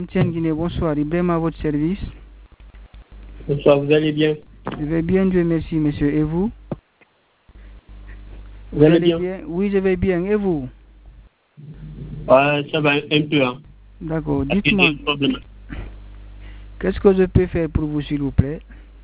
MTN Guinée, bonsoir. Ibrahim à votre service. Bonsoir, vous allez bien? Je vais bien, Dieu merci, monsieur. Et vous? Vous allez bien? Oui, je vais bien. Et vous? Ça va un peu. Hein. D'accord. Dites-moi, qu'est-ce que je peux faire pour vous, s'il vous plaît?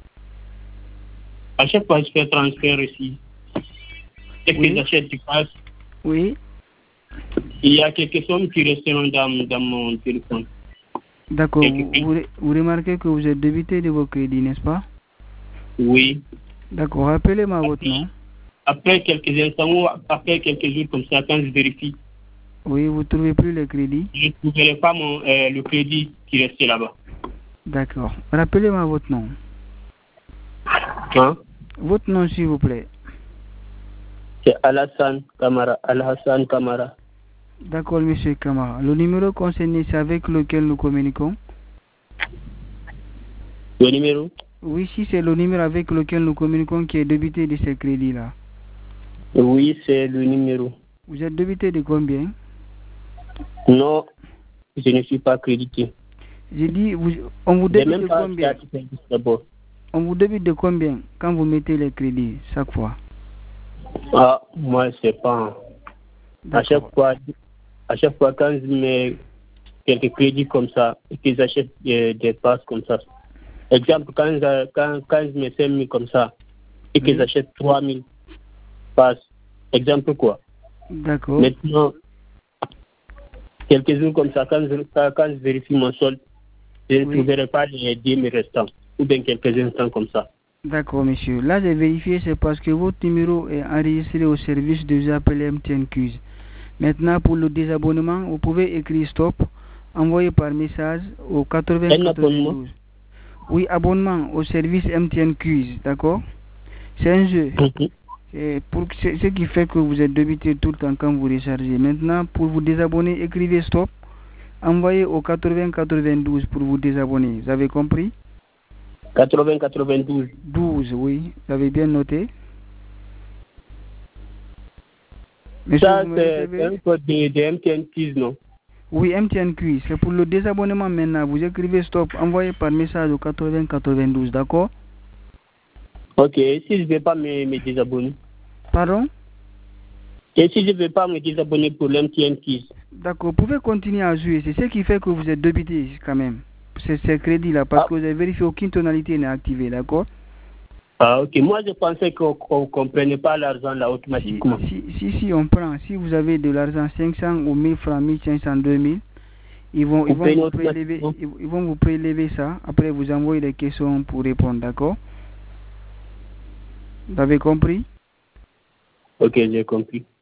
À chaque fois, je fais transfert ici. Dès que j'achète du pass, oui. Il y a quelques sommes qui restent dans mon téléphone. D'accord. Vous remarquez que vous êtes débité de vos crédits, n'est-ce pas? Oui. D'accord. Rappelez-moi votre nom. Après quelques instants ou après quelques jours comme ça, quand je vérifie. Oui, vous ne trouvez plus le crédit? Je ne trouverai pas le crédit qui restait là-bas. D'accord. Rappelez-moi votre nom. Hein? Votre nom, s'il vous plaît. C'est Alassane Kamara. Alassane Kamara. D'accord, monsieur Kamara. Le numéro concerné, c'est avec lequel nous communiquons? Le numéro? Oui, si c'est le numéro avec lequel nous communiquons qui est débité de ces crédits-là. Oui, c'est le numéro. Vous êtes débité de combien? Non, je ne suis pas crédité. J'ai dit, on vous débite de combien? On vous débite de combien quand vous mettez les crédits chaque fois? Ah, moi, je ne sais pas. À chaque fois, quand je mets quelques crédits comme ça, et que j'achète des passes comme ça. Exemple, quand je mets 5 000 comme ça, et que j'achète 3 000 passes. Exemple quoi? D'accord. Maintenant, quelques jours comme ça, quand je vérifie mon solde, je ne trouverai pas les 10 000 restants. Ou bien quelques instants comme ça. D'accord, monsieur. Là, j'ai vérifié, c'est parce que votre numéro est enregistré au service de appels MTN Quiz. Maintenant, pour le désabonnement, vous pouvez écrire stop, envoyer par message au 8092. Oui, abonnement au service MTN Quiz, d'accord? C'est un jeu. C'est ce qui fait que vous êtes débité tout le temps quand vous rechargez. Maintenant, pour vous désabonner, écrivez stop, envoyez au 8092 pour vous désabonner. Vous avez compris? 8092. 12, oui. Vous avez bien noté? Monsieur, ça, c'est un code de MTN Quiz, non? Oui, MTN Quiz. C'est pour le désabonnement maintenant. Vous écrivez stop, envoyez par message au 8092, d'accord? Ok, si je ne vais pas me désabonner. Pardon? Et si je ne vais pas me désabonner pour l'MTN Quiz? D'accord, vous pouvez continuer à jouer. C'est ce qui fait que vous êtes débité quand même. C'est ce crédit-là, parce que vous avez vérifié aucune tonalité n'est activée, d'accord? Ah, ok. Moi, je pensais qu'on ne comprenait pas l'argent là automatiquement. Si, on prend. Si vous avez de l'argent, 500 ou 1000 francs, 1500, 2000, ils vont vous prélever ça. Après, vous envoyez des questions pour répondre, d'accord? Vous avez compris? Ok, j'ai compris.